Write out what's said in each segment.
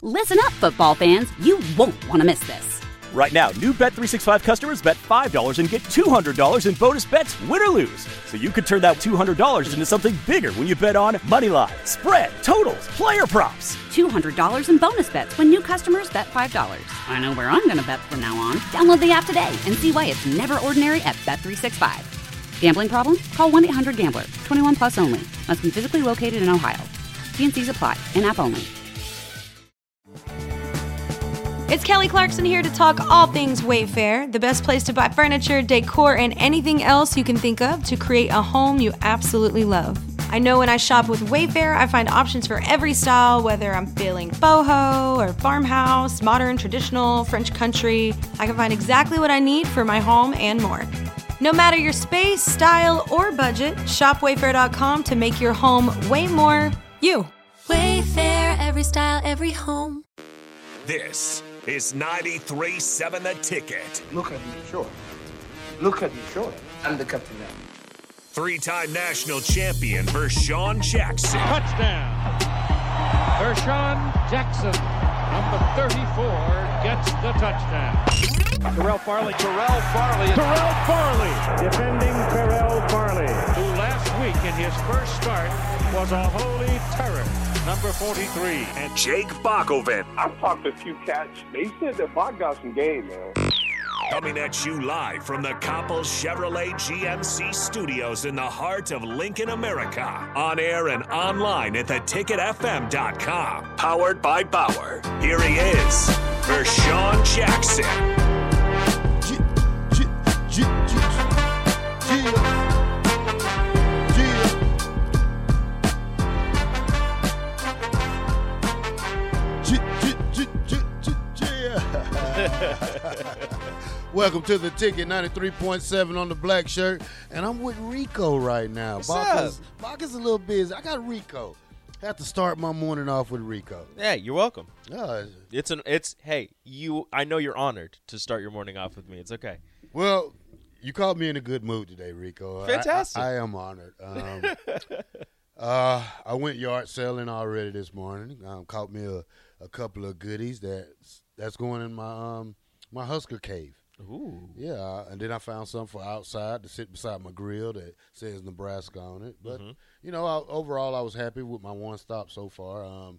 Listen up, football fans. You won't want to miss this. Right now, new Bet365 customers bet $5 and get $200 in bonus bets, win or lose. So you could turn that $200 into something bigger when you bet on money line, spread, totals, player props. $200 in bonus bets when new customers bet $5. I know where I'm going to bet from now on. Download the app today and see why it's never ordinary at Bet365. Gambling problem? Call 1-800-GAMBLER. 21 plus only. Must be physically located in Ohio. T&Cs apply. In-app only. It's Kelly Clarkson here to talk all things Wayfair, the best place to buy furniture, decor, and anything else you can think of to create a home you absolutely love. I know when I shop with Wayfair, I find options for every style, whether I'm feeling boho or farmhouse, modern, traditional, French country. I can find exactly what I need for my home and more. No matter your space, style, or budget, shop Wayfair.com to make your home way more you. Wayfair, every style, every home. This is 93.7 The Ticket. Look at me, sure. Look at me, sure. I'm the captain now. Three-time national champion Vershawn Jackson. Touchdown. Vershawn Jackson, number 34, gets the touchdown. Terrell Farley. Defending Terrell Farley, who last week in his first start was a holy terror. Number 43. And Jake Bakoven. I've talked to a few cats. They said that Bach got some game, man. Coming at you live from the Coppels Chevrolet GMC studios in the heart of Lincoln, America. On air and online at theticketfm.com. Powered by Bauer. Here he is, Vershawn Jackson. Welcome to the Ticket 93.7 on the black shirt, and I'm with Rico right now. Bach is a little busy. I got Rico. Have to start my morning off with Rico. Yeah, you're welcome. Hey, I know you're honored to start your morning off with me. It's okay. Well, you caught me in a good mood today, Rico. Fantastic. I am honored. I went yard selling already this morning. Caught me a couple of goodies that's going in my Husker cave. Ooh. Yeah, and then I found something for outside to sit beside my grill that says Nebraska on it. But, overall I was happy with my one stop so far.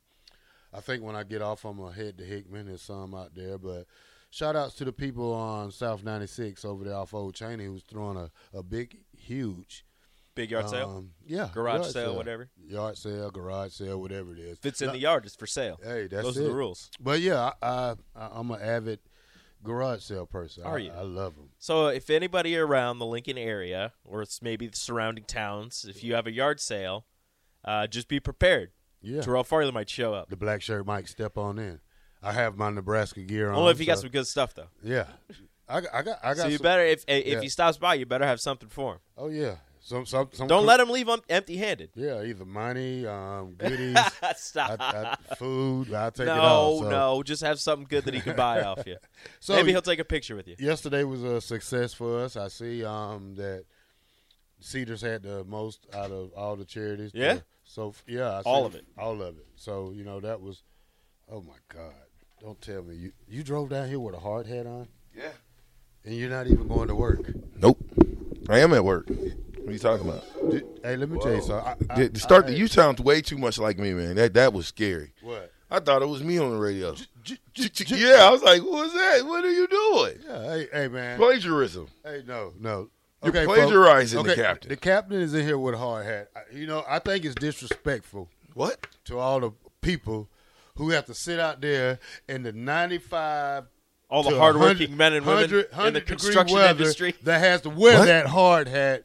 I think when I get off, I'm going to head to Hickman. There's some out there. But shout-outs to the people on South 96 over there off Old Cheney who's throwing a big, huge Big yard sale? Yeah. Garage sale, whatever? Yard sale, garage sale, whatever it is. If it's in the yard, it's for sale. Hey, that's Those are the rules. But, yeah, I'm an avid garage sale person. Are you? I love them. So if anybody around the Lincoln area or it's maybe the surrounding towns, if you have a yard sale, just be prepared. Yeah. Terrell Farley might show up. The black shirt might step on in. I have my Nebraska gear on. Only if you got some good stuff, though. Yeah. I got so you better, if he stops by, you better have something for him. Oh, yeah. Some Don't let him leave empty-handed. Yeah, either money, goodies, Stop. Food. I'll take it all. No, just have something good that he can buy off you. So maybe he'll take a picture with you. Yesterday was a success for us. I see that Cedars had the most out of all the charities. Yeah? All of it. So, that was, oh, my God. Don't tell me. You drove down here with a hard hat on? Yeah. And you're not even going to work? Nope. I am at work. What are you talking about? Hey, let me tell you something. You sound way too much like me, man. That was scary. What? I thought it was me on the radio. Yeah, I was like, who is that? What are you doing? Yeah, hey, man. Plagiarism. Hey, no. You're plagiarizing the captain. The captain is in here with a hard hat. I think it's disrespectful. What? To all the people who have to sit out there in the 95 all the hardworking men and women in the construction industry that has to wear that hard hat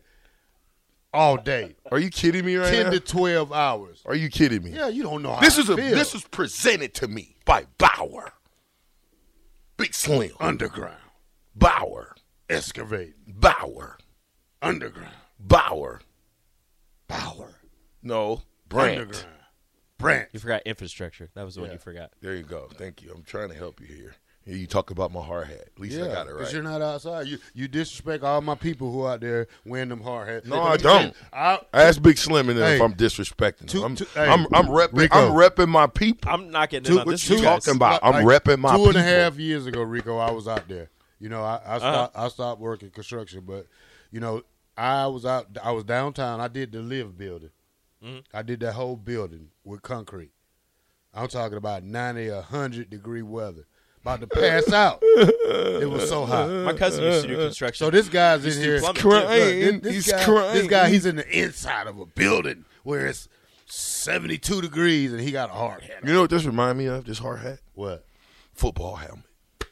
all day. Are you kidding me right now? 10 to 12 hours. Are you kidding me? Yeah, you don't know how this is presented to me by Bauer. Big Slim. Underground. Bauer. Excavate. Bauer. Underground. Bauer. No. Brant. Underground. Brant. You forgot infrastructure. That was the one you forgot. There you go. Thank you. I'm trying to help you here. Here you talk about my hard hat. At least I got it right. Because you're not outside. You disrespect all my people who out there wearing them hard hats. No, I don't. Ask Big Slim and if I'm disrespecting them. I'm repping my people. I'm not getting into this. What you talking about? I'm repping my people. 2.5 years ago, Rico, I was out there. You know, I stopped working construction, but you know, I was downtown. I did the Live building. Mm-hmm. I did that whole building with concrete. I'm talking about 90 or 100-degree weather. About to pass out. It was so hot. My cousin used to do construction. So this guy's in here crying. He's crying. This guy, he's in the inside of a building where it's 72 degrees and he got a hard hat. You know what this remind me of? This hard hat? What? Football helmet.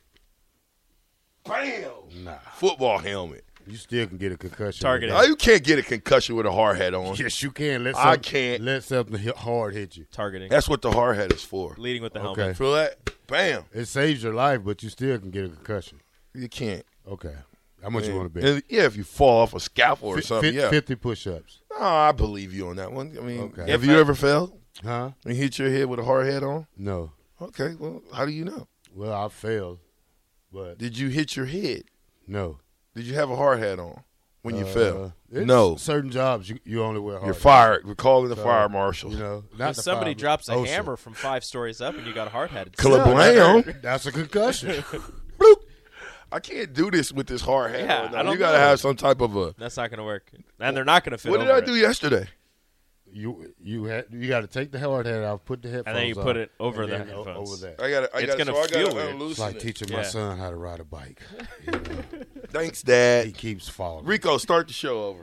Bam! Nah. Football helmet. You still can get a concussion. Targeting. No, you can't get a concussion with a hard hat on. Yes, you can. I can't. Let something hard hit you. Targeting. That's what the hard hat is for. Leading with the helmet. Okay. Feel that? Bam. It saves your life, but you still can get a concussion. You can't. Okay. How much you want to bet? Yeah, if you fall off a scaffold or something, 50 push-ups. No, I believe you on that one. I mean, Okay. have you ever fell? Huh? And hit your head with a hard hat on? No. Okay, well, how do you know? Well, I failed, but Did you hit your head? no. Did you have a hard hat on when you fell? No. Certain jobs you only wear hard You're hats. fired. We're calling the fire marshal. You know, If not the somebody fire, drops a OSHA. hammer from 5 stories up and you got a hard hat, it's Kalablam. That's a concussion. Bloop. I can't do this with this hard hat. Yeah, on. I don't You got to know. have some type of a. That's not going to work. And they're not going to fit What did over I it. do yesterday? You got to take the hard hat off, put the headphones on. And then you put it over and the then headphones. Over that. I got It's to. gonna So I feel got to weird. unloosen It's like it. teaching Yeah. my son how to ride a bike. You know? Thanks, Dad. He keeps falling. Rico, start the show over.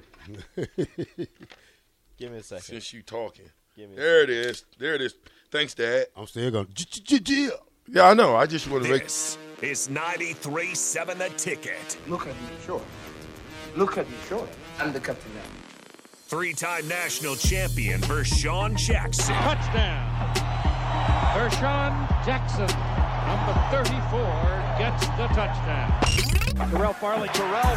Give me a second. Since you talking. Give me a There it is. There it is. Thanks, Dad. I'm still going. Yeah, I know. I just want to make. This is 93.7 The Ticket. Look at me, sure. Look at me, sure. I'm the captain now. 3-time national champion Vershawn Jackson. Touchdown. Vershawn Jackson, number 34, gets the touchdown. Terrell Farley.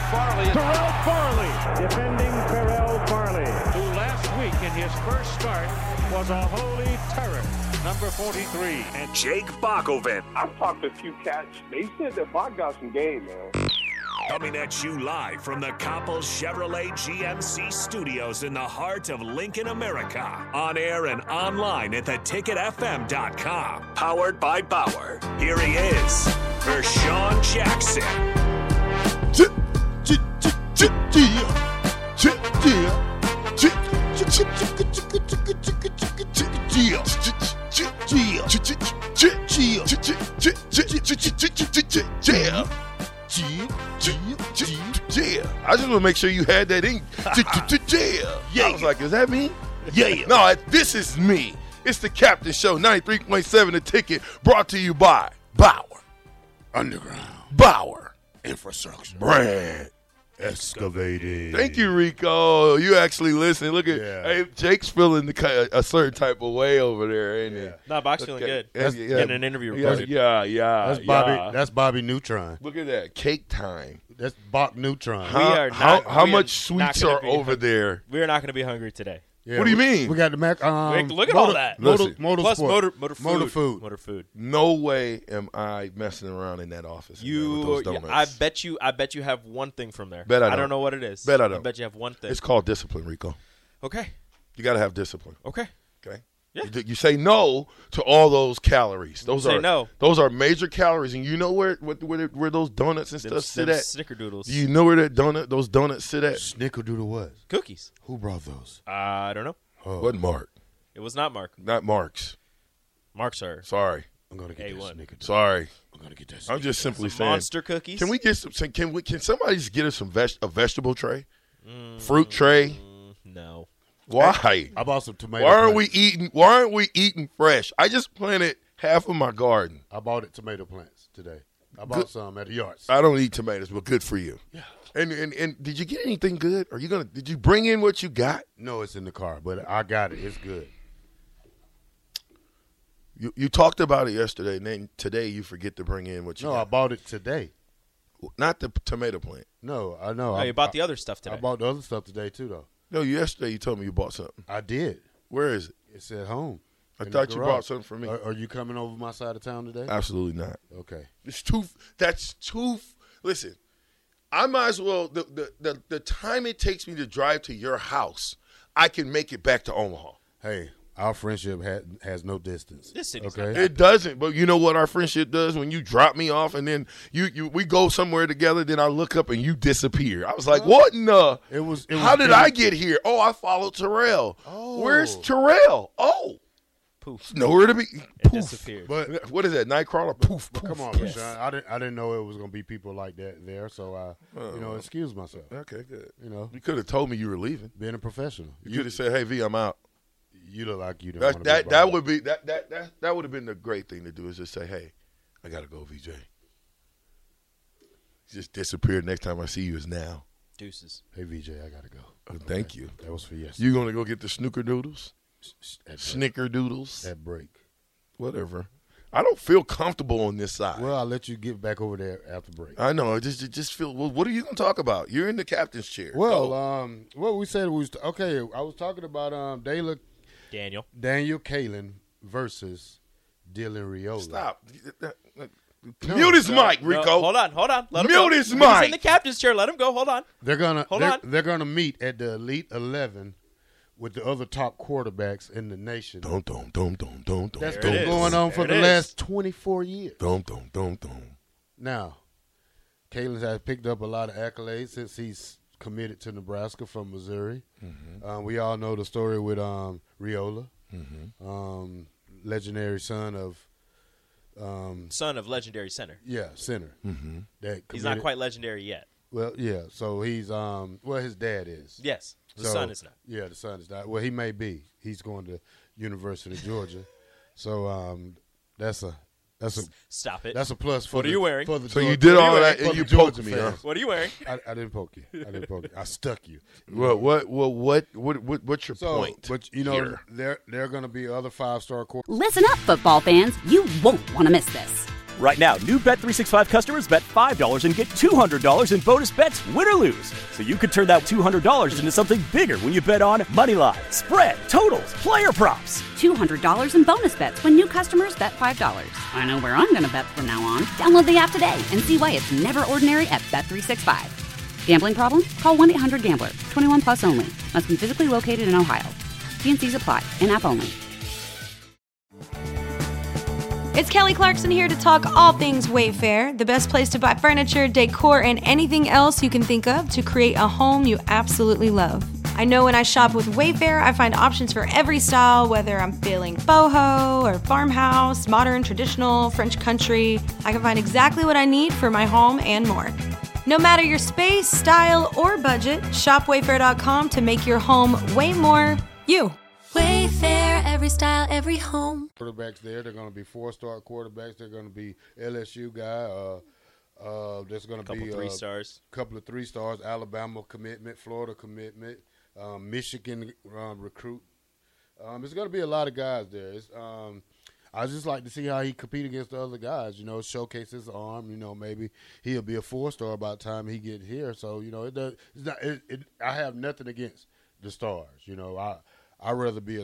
Defending Terrell Farley, who last week in his first start was a holy terror. Number 43. And Jake Bakoven. I've talked to a few cats. They said that Bach got some game, man. Coming at you live from the Coppel Chevrolet GMC studios in the heart of Lincoln, America. On air and online at theticketfm.com. Powered by Bauer. Here he is, Vershawn Jackson. I just want to make sure you had that in. Yeah. I was like, is that me? Yeah. No, this is me. It's the Captain Show, 93.7 The Ticket, brought to you by Bauer. Underground. Bauer. Infrastructure. Brand. Excavating. Thank you, Rico. You actually listen. Look at Yeah. hey, Jake's feeling a certain type of way over there, ain't he? No, Bach's feeling good. Yeah, Getting an interview recorded. Yeah. That's Bobby Neutron. Look at that. Cake time. That's Bach Neutron. How much sweets are over there? We are not going to be hungry today. Yeah, What do you mean? We got the Mac. Look at all that. Listen. Plus motor food. Motor food. No way am I messing around in that office. with those donuts. I bet you have one thing from there. Bet I don't don't. know what it is. Bet I don't. I bet you have one thing. It's called discipline, Rico. Okay. You got to have discipline. Okay. Okay. Yeah. You say no to all those calories. Those Say are no. Those are major calories, and you know where those donuts and stuff sit at. Snickerdoodles. Do you know where those donuts sit at? Snickerdoodle what? Cookies. Who brought those? I don't know. Oh. Wasn't Mark? It was not Mark. Not Mark's. Mark's are. Sorry. I'm gonna get that A1. Snickerdoodle. Sorry. I'm gonna get that. I'm just simply Some saying. monster cookies. Can we get some? Can somebody just get us some a vegetable tray, fruit tray? No. Why? I bought some tomato. Why aren't plants. Why aren't we eating fresh? I just planted half of my garden. I bought tomato plants today. I bought some at the yard. I don't eat tomatoes, but good for you. Yeah. And did you get anything good? Did you bring in what you got? No, it's in the car, but I got it. It's good. You talked about it yesterday, and then today you forget to bring in what you No, got. I bought it today. Not the tomato plant. No, I know. No, you bought the other stuff today. I bought the other stuff today too, though. No, yesterday you told me you bought something. I did. Where is it? It's at home. I thought you brought something for me. Are you coming over my side of town today? Absolutely not. Okay. That's too. Listen, I might as well. The time it takes me to drive to your house, I can make it back to Omaha. Hey, our friendship has no distance. This city's okay? not that It doesn't, but you know what our friendship does? When you drop me off and then we go somewhere together, then I look up and you disappear. I was like, what in the? How did I get here? Oh, I followed Terrell. Oh. Where's Terrell? Oh. Poof. Nowhere to be. It Poof. disappeared. But what is that? Nightcrawler? Poof. But Poof. come on, Yes. Rashawn. I didn't know it was going to be people like that there, so I, excuse myself. Okay, good. You could have told me you were leaving. Being a professional. You could have said, "Hey, V, I'm out." You look like you didn't want to be that would be that would have been the great thing to do is just say, "Hey, I gotta go, VJ." Just disappear. Next time I see you is now. Deuces. Hey, VJ, I gotta go. Oh, thank you. That was for yesterday. You gonna go get the snickerdoodles? Snickerdoodles? At break. Whatever. I don't feel comfortable on this side. Well, I'll let you get back over there after break. I know. It just feel. Well, what are you gonna talk about? You're in the captain's chair. Well, what we said was okay. I was talking about Daniel Kaelin versus Dylan Riola. Stop. Mute his mic, Rico. No, hold on. Let him Mute go. his He's mic. in the captain's chair. Let him go. Hold on. They're gonna meet at the Elite 11 with the other top quarterbacks in the nation. Don't. That's been going on for the last 24 years. Don't. Now, Kaelin has picked up a lot of accolades since he's committed to Nebraska from Missouri. Mm-hmm. We all know the story with Riola, legendary son of legendary center. Yeah, center. Mm-hmm. He's not quite legendary yet. Well, yeah. So he's his dad is. Yes, the son is not. Yeah, the son is not. Well, he may be. He's going to University of Georgia. So that's a stop it. That's a plus for what are you wearing? So you did all that and you poked me. Huh? What are you wearing? I didn't poke you. I stuck you. Well, what's your point? But you know, there are going to be other 5-star quarterbacks. Listen up, football fans. You won't want to miss this. Right now, new Bet365 customers bet $5 and get $200 in bonus bets, win or lose. So you could turn that $200 into something bigger when you bet on moneyline, spread, totals, player props. $200 in bonus bets when new customers bet $5. I know where I'm going to bet from now on. Download the app today and see why it's never ordinary at Bet365. Gambling problem? Call 1-800-GAMBLER. 21 plus only. Must be physically located in Ohio. T&Cs apply. In-app only. It's Kelly Clarkson here to talk all things Wayfair, the best place to buy furniture, decor, and anything else you can think of to create a home you absolutely love. I know when I shop with Wayfair, I find options for every style, whether I'm feeling boho or farmhouse, modern, traditional, French country. I can find exactly what I need for my home and more. No matter your space, style, or budget, shop Wayfair.com to make your home way more you. Wayfair, every style, every home. Quarterbacks there. They're going to be 4-star quarterbacks. They're going to be LSU guy. There's going to be a 3 stars. Couple of 3 stars. Alabama commitment, Florida commitment, Michigan recruit. There's going to be a lot of guys there. I just like to see how he compete against the other guys. You know, showcase his arm. You know, maybe he'll be a 4-star by the time he get here. So you know, I have nothing against the stars. You know, I'd rather be a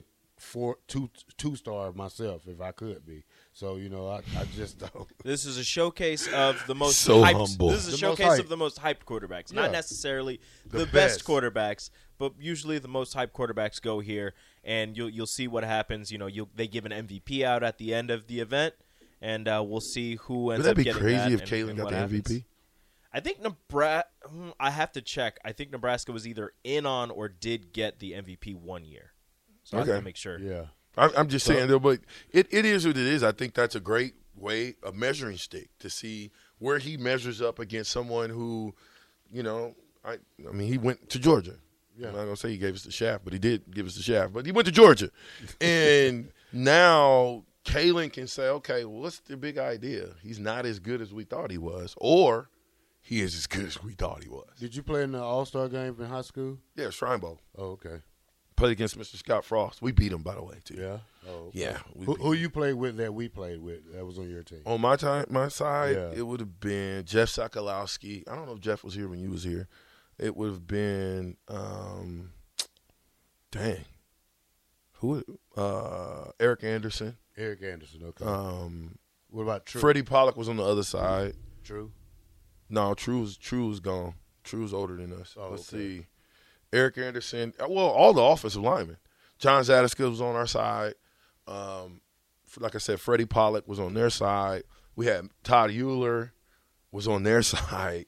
2-star myself if I could be. So, you know, I just don't. This is a showcase of the most so hyped. Humble. This is a showcase of the most hyped quarterbacks. Yeah. Not necessarily the best quarterbacks, but usually the most hyped quarterbacks go here, and you'll see what happens. You know, they give an MVP out at the end of the event, and we'll see who ends up getting that. Would that be crazy if and Kaelin got the happens. MVP? I think Nebraska. I have to check. I think Nebraska was either in on or did get the MVP one year. So I have to make sure. Yeah. I'm just saying, though, but it is what it is. I think that's a great way, a measuring stick, to see where he measures up against someone who, you know, I mean, he went to Georgia. Yeah. I'm not going to say he gave us the shaft, but he did give us the shaft. But he went to Georgia. And now Kaelin can say, okay, well, what's the big idea? He's not as good as we thought he was, or he is as good as we thought he was. Did you play in the All-Star game in high school? Yeah, Shrine Bowl. Oh, okay. Played against Mr. Scott Frost. We beat him, by the way, too. Yeah? Oh, okay. Yeah. Who you played with that we played with that was on your team? On my side, it would have been Jeff Sokolowski. I don't know if Jeff was here when you was here. It would have been, who Who? Eric Anderson. Eric Anderson. Okay. What about True? Freddie Pollock was on the other side. True. No, True's gone. True's older than us. Oh, Let's okay. see. Eric Anderson. Well, all the offensive linemen. John Zadisky was on our side. Like I said, Freddie Pollock was on their side. We had Todd Euler was on their side.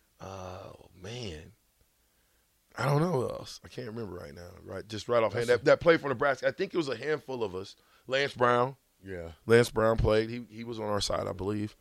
Man. I don't know who else. I can't remember right now. Right, just right offhand. That played for Nebraska. I think it was a handful of us. Lance Brown. Yeah. Lance Brown played. He was on our side, I believe.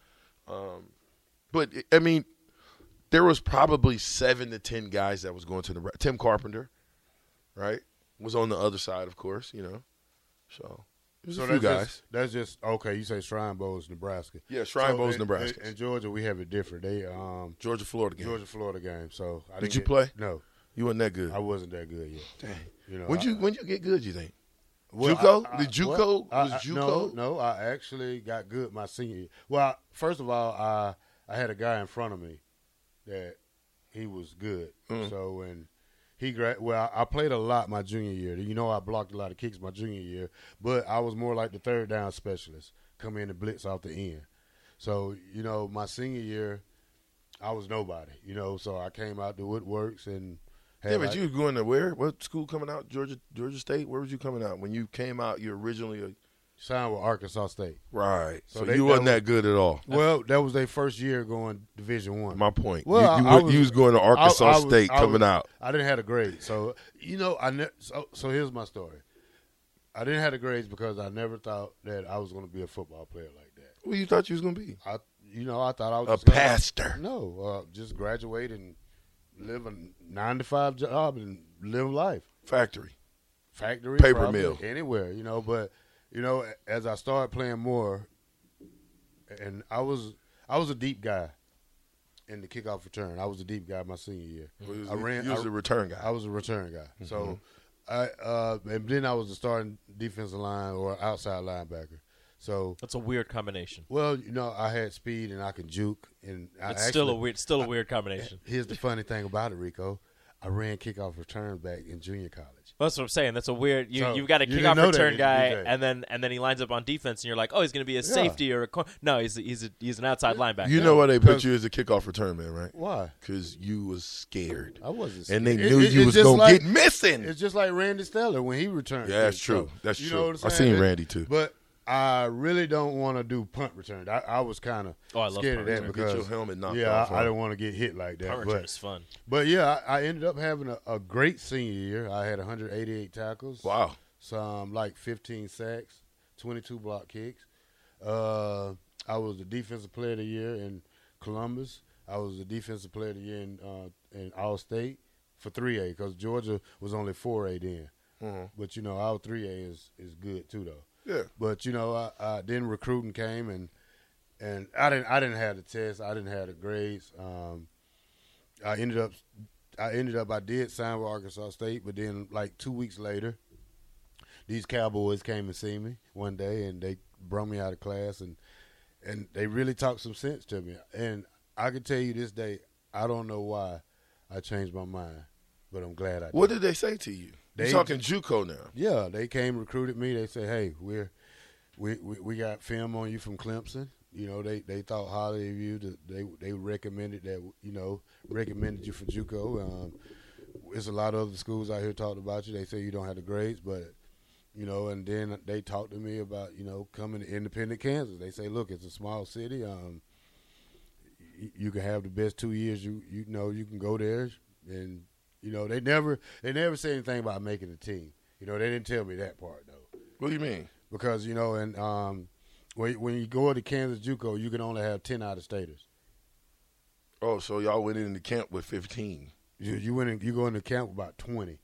But, I mean, there was probably 7 to 10 guys that was going to Nebraska. Tim Carpenter, right, was on the other side, of course, you know. So, there's a few guys. That's just okay, you say Shrine Bowl is Nebraska. Yeah, Shrine Bowl is Nebraska. In Georgia, we have it different. They Georgia-Florida game. Georgia-Florida game. So Did you play? No. You wasn't that good. I wasn't that good yet. Dang. You know, When you get good, you think? Well, JUCO? Did JUCO? Was JUCO? No, I actually got good my senior year. Well, first of all, I had a guy in front of me that he was good. So when he I played a lot my junior year. You know, I blocked a lot of kicks my junior year, but I was more like the third down specialist, come in and blitz off the end. So, you know, my senior year, I was nobody, you know, so I came out to Woodworks and Yeah, but you was going to where? What school coming out? Georgia State? Where was you coming out? When you came out, you originally signed with Arkansas State. Right. So you wasn't that good at all. Well, that was their first year going Division I. My point. Well, you was going to Arkansas State coming out. I didn't have a grade. So, you know, so here's my story. I didn't have the grades because I never thought that I was going to be a football player like that. Well, you thought you was going to be? I thought I was a just pastor. Just graduate and live a 9-to-5 job and live life. Factory, paper mill, anywhere, you know. But you know, as I started playing more, and I was a deep guy in the kickoff return. I was a deep guy my senior year. You was a return guy. I was a return guy. Mm-hmm. So and then I was a starting defensive line or outside linebacker. So that's a weird combination. Well, you know, I had speed and I can juke, and it's still a weird combination. Here's the funny thing about it, Rico. I ran kickoff return back in junior college. That's what I'm saying. That's a weird. You've got a kickoff return guy, and then he lines up on defense, and you're like, oh, he's going to be a safety or a corner. No, he's an outside linebacker. You know why they put you as a kickoff return man, right? Why? Because you was scared. I wasn't scared. And they knew you was going to get missing. It's just like Randy Stellar when he returned. Yeah, that's true. That's you true. Know what I'm I seen Randy too. But I really don't want to do punt return. I was kind of scared of that because get your helmet knocked off. I didn't want to get hit like that. Punt return is fun. But yeah, I ended up having a great senior year. I had 188 tackles. Wow. Some like 15 sacks, 22 block kicks. I was the defensive player of the year in Columbus. I was the defensive player of the year in All-State for 3A because Georgia was only 4A then. Mm-hmm. But you know, our 3A is good too though. Yeah, but you know, then recruiting came and I didn't have the test, I didn't have the grades. I did sign with Arkansas State, but then like 2 weeks later, these Cowboys came and see me one day, and they brought me out of class, and they really talked some sense to me. And I can tell you this day, I don't know why I changed my mind, but I'm glad I did. What did they say to you? You're talking JUCO now. Yeah, they came recruited me. They said, "Hey, we got film on you from Clemson." You know, they thought highly of you. They recommended you for JUCO. There's a lot of other schools out here talked about you. They say you don't have the grades, but you know. And then they talked to me about coming to Independent, Kansas. They say, "Look, it's a small city. You can have the best 2 years. You can go there and." You know, they never said anything about making the team. You know, they didn't tell me that part though. What do you mean? Because and when you go to Kansas JUCO, you can only have 10 out-of-staters. Oh, so y'all went into camp with 15. You go into camp with about 20.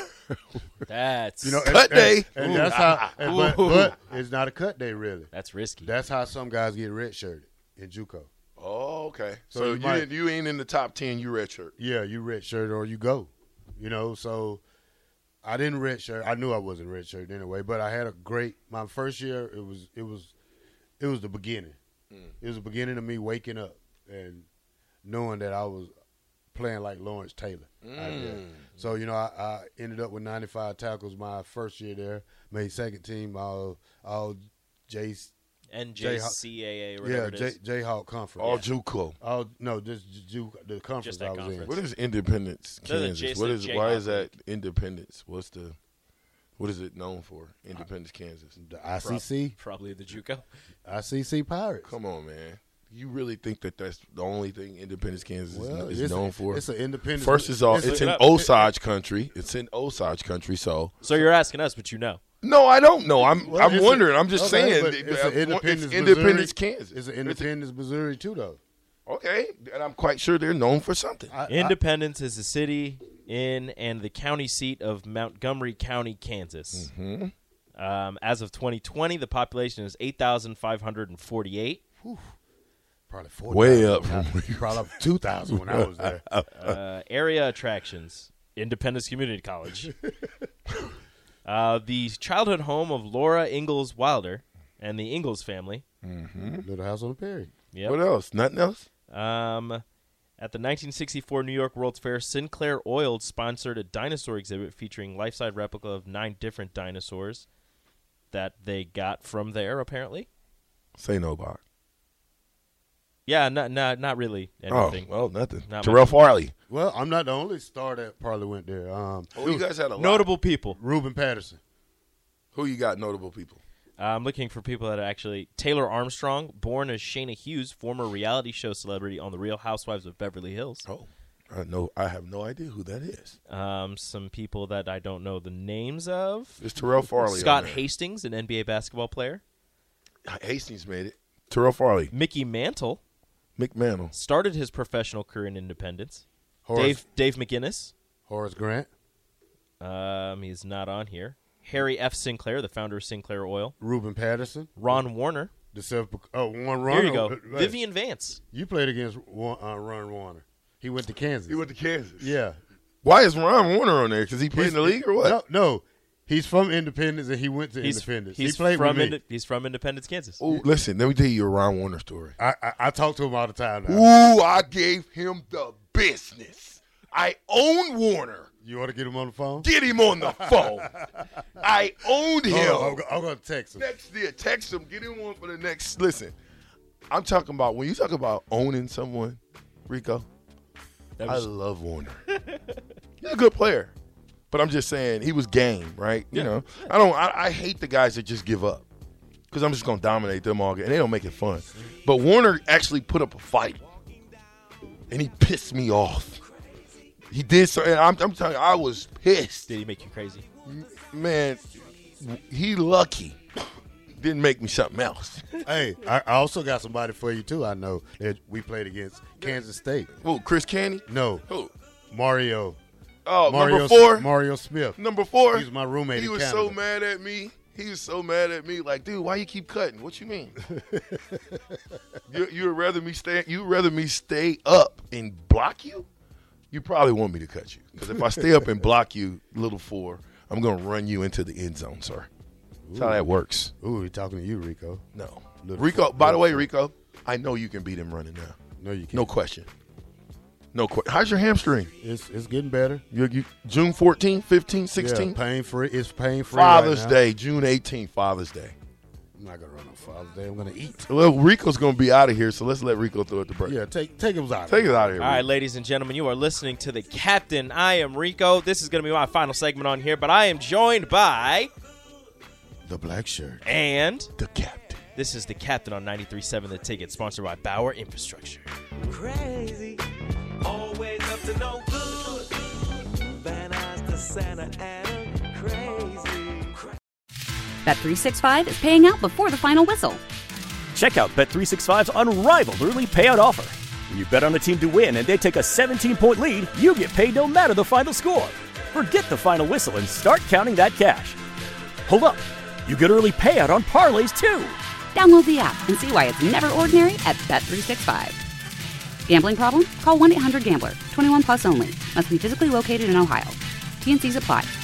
That's cut day. And that's how. But it's not a cut day really. That's risky. That's how some guys get redshirted in JUCO. Oh, okay. So you ain't in the top 10. You redshirt. Yeah, you redshirt or you go. You know, so I didn't redshirt. I knew I wasn't redshirt anyway, but I had my first year. It was the beginning. It was the beginning of me waking up and knowing that I was playing like Lawrence Taylor out there. So, you know, I ended up with 95 tackles my first year there. Made second team all NJCAA, whatever it is. Jayhawk Conference. All JUCO. Just the conference I was conference. in. What is Independence, Kansas? Why is that Independence? What is it known for? Independence, Kansas. The ICC. Probably the JUCO. ICC Pirates. Come on, man. You really think that's the only thing Independence, Kansas is known for? It's an independence. First of all, it's in Osage country. It's in Osage country, so you're asking us, but you know. No, I don't know. I'm wondering. I'm just saying. It's Independence, Kansas. It's an Independence, Missouri, too, though. Okay, and I'm quite sure they're known for something. Independence is a city in and the county seat of Montgomery County, Kansas. As of 2020, the population is 8,548. Probably 4,000. Way up. Probably up 2,000 when I was there. Area attractions: Independence Community College. The childhood home of Laura Ingalls Wilder and the Ingalls family. Little House on the Prairie. Yep. What else? Nothing else? At the 1964 New York World's Fair, Sinclair Oil sponsored a dinosaur exhibit featuring life-size replica of 9 different dinosaurs that they got from there, apparently. Say no, Bob. Yeah, not really anything. Oh, well, nothing. Terrell Farley. Well, I'm not the only star that probably went there. You guys had a lot. Notable people. Reuben Patterson. Who you got notable people? I'm looking for people that are actually Taylor Armstrong, born as Shayna Hughes, former reality show celebrity on The Real Housewives of Beverly Hills. Oh, I have no idea who that is. Some people that I don't know the names of. It's Terrell Farley. Scott Hastings, an NBA basketball player. Hastings made it. Terrell Farley. Mickey Mantle. McMantle. Started his professional career in Independence. Horace, Dave McGinnis. Horace Grant. He's not on here. Harry F. Sinclair, the founder of Sinclair Oil. Reuben Patterson. Ron Warner. Warren Warner. Here you go. Vivian Vance. You played against Ron Warner. He went to Kansas. Yeah. Why is Ron Warner on there? Because he played in the league or what? No. He's from Independence, and he went to Independence. He played with me. He's from Independence, Kansas. Ooh, listen, let me tell you a Ron Warner story. I talk to him all the time now. Ooh, I gave him the business. I own Warner. You want to get him on the phone? Get him on the phone. I owned him. I'm going to text him. Text him. Get him on for the next. Listen, I'm talking about, when you talk about owning someone, Rico, I love Warner. He's a good player. But I'm just saying, he was game, right? Yeah. You know, I hate the guys that just give up because I'm just going to dominate them all, and they don't make it fun. But Warner actually put up a fight, and he pissed me off. He did so, and I'm telling you, I was pissed. Did he make you crazy? Man, he lucky didn't make me something else. Hey, I also got somebody for you, too, I know, that we played against Kansas State. Who, Chris Canny? No. Who? Mario. Oh, number 4? Mario Smith. Number 4? He was my roommate He in was Canada. so mad at me. He was so mad at me. Like, dude, why you keep cutting? What you mean? You'd rather me stay up and block you? You probably want me to cut you. Because if I stay up and block you, little 4, I'm going to run you into the end zone, sir. That's how that works. Ooh, he's talking to you, Rico. No. Rico, by the way, Rico, I know you can beat him running now. No, you can't. No question. No question. How's your hamstring? It's getting better. You June 14, 15, 16? Yeah, pain-free. It's pain-free Father's right Day, June 18th, Father's Day. I'm not going to run on Father's Day. I'm going to eat. Well, Rico's going to be out of here, so let's let Rico throw it to break. Yeah, take him out. Take it out of here. All right, ladies and gentlemen, you are listening to The Captain. I am Rico. This is going to be my final segment on here, but I am joined by the Black Shirt and the Captain. This is The Captain on 93.7 The Ticket, sponsored by Bauer Infrastructure. Crazy, always up to no good. Van Nuys to Santa Ana, crazy. Bet365 is paying out before the final whistle. Check out Bet365's unrivaled early payout offer. When you bet on a team to win and they take a 17-point lead, you get paid no matter the final score. Forget the final whistle and start counting that cash. Hold up. You get early payout on parlays, too. Download the app and see why it's never ordinary at Bet365. Gambling problem? Call 1-800-GAMBLER. 21 plus only. Must be physically located in Ohio. T&Cs apply.